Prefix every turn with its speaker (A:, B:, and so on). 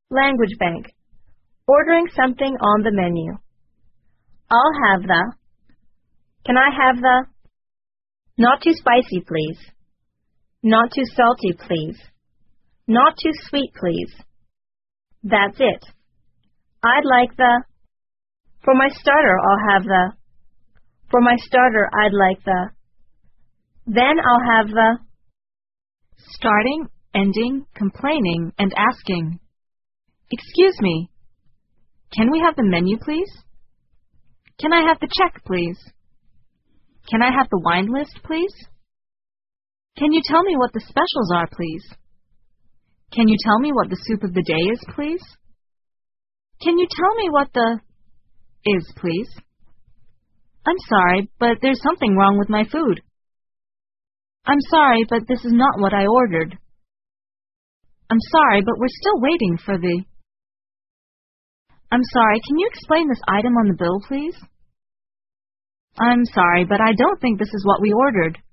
A: Language bank. Ordering something on the menu. I'll have the. Can I have the? Not too spicy, please. Not too salty, please. Not too sweet, please. That's it. I'd like the. For my starter, I'll have the. For my starter, I'd like the. Then I'll have the.
B: Starting, ending, complaining, and asking. Excuse me. Can we have the menu, please? Can I have the check, please? Can I have the wine list, please? Can you tell me what the specials are, please? Can you tell me what the soup of the day is, please? Can you tell me what the is, please? I'm sorry, but there's something wrong with my food. I'm sorry, but this is not what I ordered. I'm sorry, but we're still waiting for the. I'm sorry, can you explain this item on the bill, please? I'm sorry, but I don't think this is what we ordered.